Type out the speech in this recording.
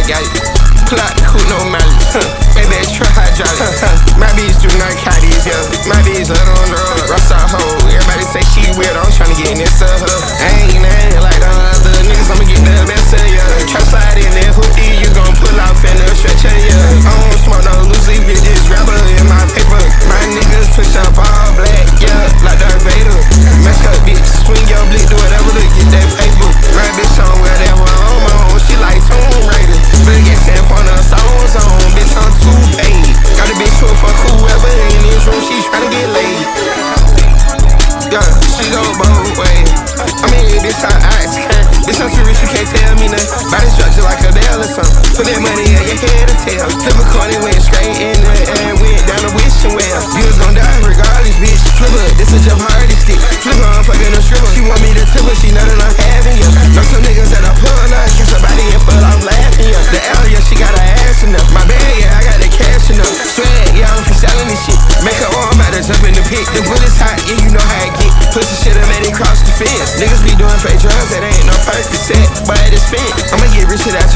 got it. Pull out the coupe, no mileage. Baby, try hydraulic. My bitch do narcotics, yeah. My bitch let on drugs. Ross out hoe. Everybody say she weird, I'm tryna get next to her. I ain't nothing like the other niggas, I'ma get the best of ya. Trap slide in that hoodie, you gon' pull out finna stretch her, yeah. I don't smoke no loose leaf, bitches, grab her in my paper. My niggas push up all black, yeah, like Darth Vader. Mask up, bitch, swing your blick, do whatever to get that paper. My bitch on where that one on my own, she like Tomb Raider. But get 10 point of stones on, bitch, I'm too paid. Got a bitch for fuck whoever in this room, she tryna get laid. Yeah, she go both ways. I mean, bitch, her eyes can't. Bitch, I'm too rich, you can't tell me nothing. Body structure like a Dale or something. Put that money in your head or tail. Flip a coin and went straight in the air, went down the wishing well. You was gon' die regardless, bitch. Flip her, this is Jeff Hardy stick. Flip her, I'm fucking a stripper. She want me to tip her, she know that I'm having ya. Know some niggas that I pull up, catch her body and pull off laughing ya. The L, yeah, she got her ass enough. My bag, yeah, I got the cash enough. Swag, yeah, I'm for selling this shit. Make her arm out to jump in the pit. The bullets hot, yeah, you know how it get. Pussy shit, I made it cross the fence. Niggas be doing fake drugs, that ain't no Percocet, but it's fit. I'ma get rich to that